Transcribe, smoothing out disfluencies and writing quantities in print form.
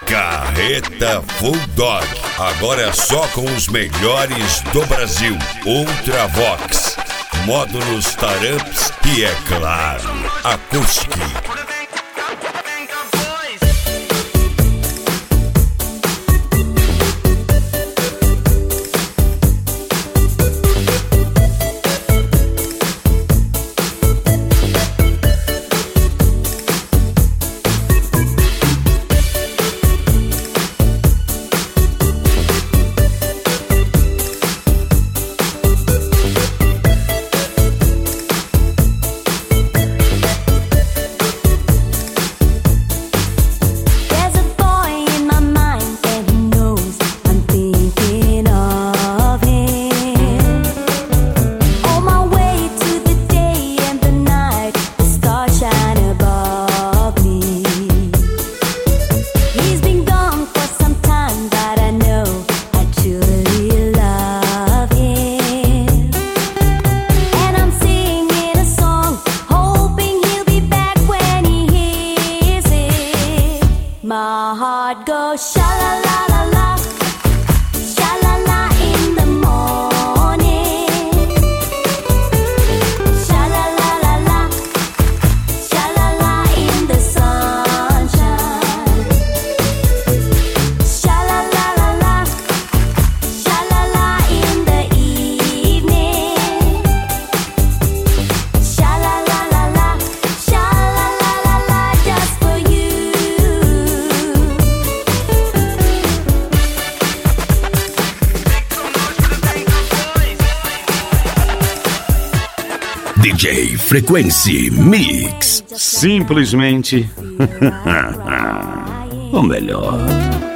Carreta Full Dog. Agora é só com os melhores do Brasil. Ultravox, módulos Taramps e, é claro, Acoustic. My heart goes sha-la-la-la-la, sha-la-la in the morning, sha-la-la-la-la, sha-la-la in the sunshine, sha-la-la-la-la, sha-la-la in the evening, sha-la-la-la-la, sha-la-la-la-la just for you. DJ Frequency Mix. Simplesmente o melhor.